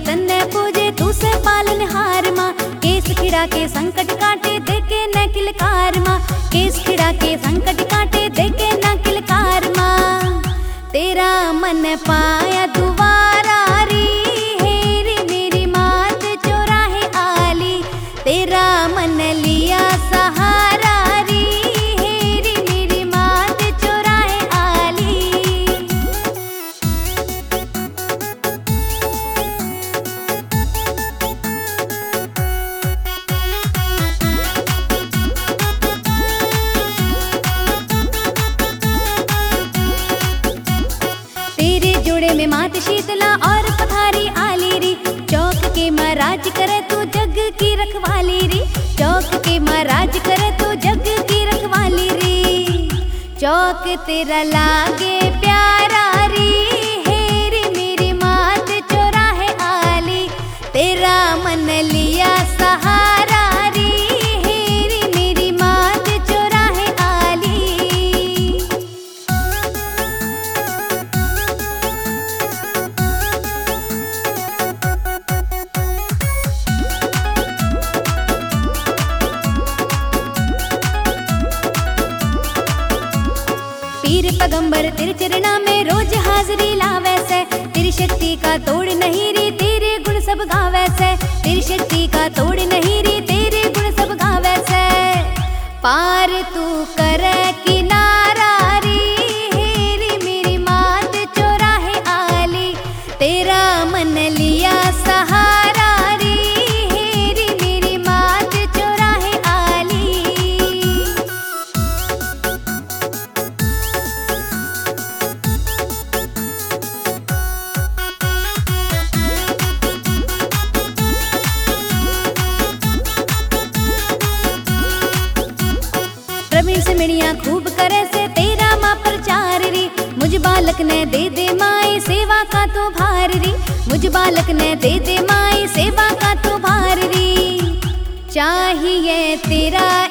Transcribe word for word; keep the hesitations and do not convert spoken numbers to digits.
तन्ने पूजे तू से पालन हार माँ। केस खिड़ा के संकट काटे देके न किलकार माँ। केस खिड़ा के संकट काटे देके न किलकार माँ। तेरा मन पाया दुबारा री हेरी मेरी मात चौराहे आली। तेरा मन लिया सहारा री हेरी मेरी मात चौराहे आली। तेरे जोड़े में मात शीतला और पथारी आली री। चौक के महाराज करे तू जग की रखवाली री। चौक के महाराज करे तू जग की रखवाली री। चौक तेरा लागे प्यारा री हेरी मेरी मात चौराहे आली। तेरा मन लिया सहारा री हेरी मेरी मात चौराहे आली। पीर पैगंबर तेरे चरणा में रोज हाजरी लावे से। तेरी शक्ति का तोड़ नहीं री तेरे गुण सब गावे से। तेरी शक्ति का तोड़ नहीं री तेरे गुण सब गावे से। पार तू करे किनारा री हेरी मेरी मात चौराहे आली। तेरा मन लिया सहारा री हेरी मेरी मात चौराहे आली। प्रवीण से मिड़िया खूब करे से तेरा माँ प्रचार री। मुझ बालक ने दे दे माई सेवा का तो भार री। मुझ बालक ने दे दे माई सेवा का तो भार री। चाहिए तेरा